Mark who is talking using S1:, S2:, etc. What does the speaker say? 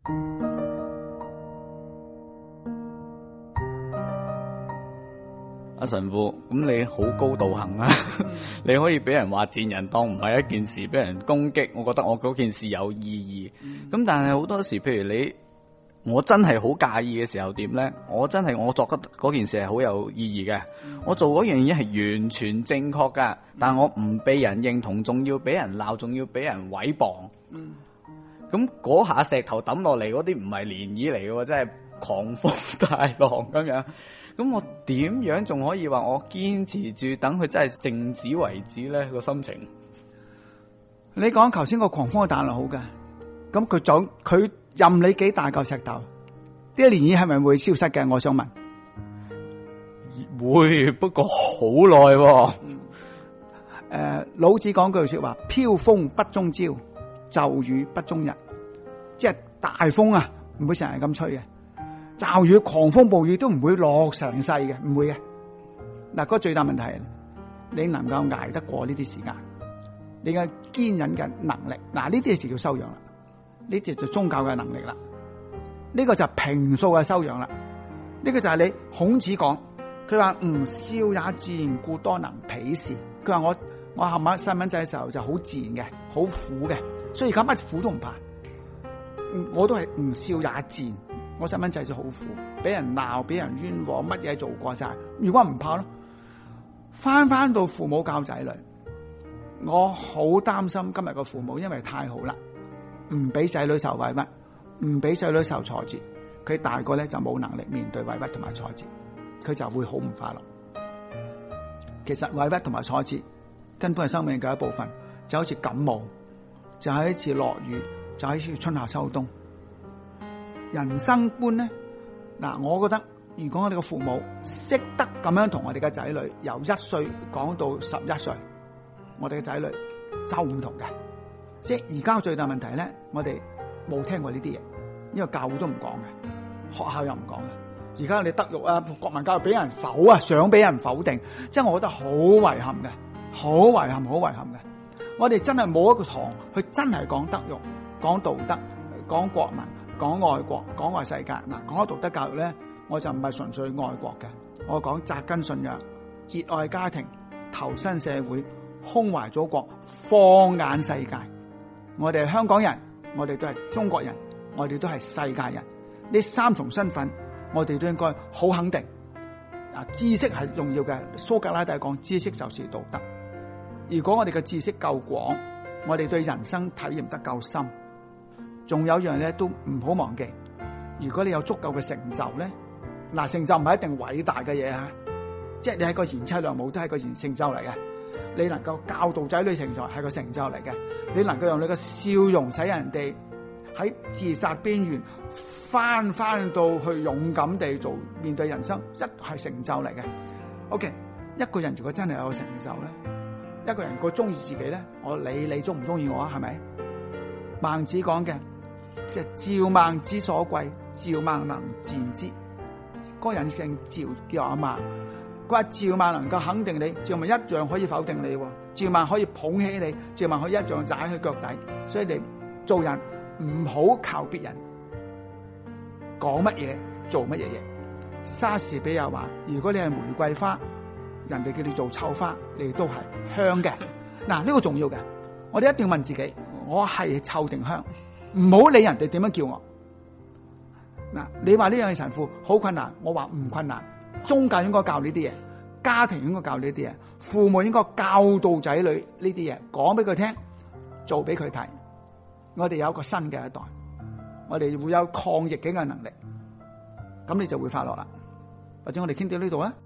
S1: 阿神父，咁你好高道行啊！你可以俾人話賤人當唔係一件事，俾人攻擊，我覺得我嗰件事有意義。咁但係好多時，譬如我真係好介意嘅時候點咧？我作得嗰件事係好有意義嘅，我做嗰樣嘢係完全正確噶，但我唔被人認同，仲要俾人鬧，仲要俾人毀謗。咁嗰下石頭抌落嚟嗰啲唔係漣漪嚟嘅，真係狂風大浪咁樣。咁我點樣仲可以話我堅持住等佢真係靜止為止咧？個心情。
S2: 你講頭先個狂風嘅大浪好㗎，咁佢任你幾大嚿石頭，啲漣漪係咪會消失嘅？我想問。
S1: 會，不過好耐。
S2: 老子講句說話：飄風不終朝，驟雨不終日。即係大風啊，唔會成日咁吹嘅。驟雨、狂風、暴雨都唔會落成世嘅，唔會嘅。嗱，嗰個最大問題係你能夠捱得過呢啲時間，你嘅堅忍嘅能力。嗱，呢啲就叫修養啦，呢啲就宗教嘅能力啦。呢個就係平素嘅修養啦。呢個就係你孔子講，佢話吾少也賤，故多能鄙視。佢話我後晚細蚊仔嘅時候就好賤嘅，好苦嘅，所以而家乜苦都唔怕。我都係吾少也賤。我細蚊仔就好苦，俾人鬧，俾人冤枉，乜嘢做過晒。如果唔怕咯，翻到父母教仔女，我好擔心今日個父母因為太好啦，唔俾仔女受委屈，唔俾仔女受挫折，佢大個咧就冇能力面對委屈同埋挫折，佢就會好唔快樂。其實委屈同埋挫折根本係生命嘅一部分，就好似感冒，就好似落雨，就好似春夏秋冬。人生觀咧，嗱，我覺得如果我哋嘅父母識得咁樣同我哋嘅仔女由1歲講到11歲，我哋嘅仔女就唔同嘅。即係而家最大問題咧，我哋冇聽過呢啲嘢，因為教會都唔講嘅，學校又唔講嘅。而家我哋德育啊、國民教育俾人否啊，想俾人否定，即係我覺得好遺憾嘅，好遺憾嘅。我哋真係冇一個堂去真係講德育、講道德、講國民、講愛國、講愛世界。嗱，講咗道德教育咧，我就唔係純粹愛國嘅，我講扎根信仰、熱愛家庭、投身社會、胸懷祖國、放眼世界。我哋係香港人，我哋都係中國人，我哋都係世界人。呢3重身份，我哋都應該好肯定。知識係重要嘅。蘇格拉底講，知識就是道德。如果我哋嘅知識夠廣，我哋對人生體驗得夠深。仲有一樣咧，都唔好忘記。如果你有足夠嘅成就咧，嗱，成就唔係一定偉大嘅嘢吓，即係你係個賢妻良母都係個成就嚟嘅。你能夠教導仔女成才係個成就嚟嘅。你能夠用你嘅笑容使人哋喺自殺邊緣翻到去勇敢地做面對人生，一係成就嚟嘅。OK， 一個人如果真係有成就咧，一個人如果中意自己咧，我理你中唔中意我啊？係咪？孟子講嘅。即係趙孟之所貴，趙孟能賤之。嗰個人姓趙，叫阿孟。佢話趙孟能夠肯定你，趙孟一樣可以否定你。趙孟可以捧起你，趙孟可以一樣踩去腳底。所以你做人唔好靠別人講乜嘢做乜嘢嘢。莎士比亞話：如果你係玫瑰花，人哋叫你做臭花，你都係香嘅。嗱，呢個重要嘅，我哋一定要問自己：我係臭定香？唔好理人哋點樣叫我。嗱，你話呢樣嘢神父好困難，我話唔困難。宗教應該教呢啲嘢，家庭應該教呢啲嘢，父母應該教導仔女呢啲嘢，講俾佢聽，做俾佢睇。我哋有一個新嘅一代，我哋會有抗逆境嘅能力，咁你就會快樂啦。或者我哋傾到呢度啊。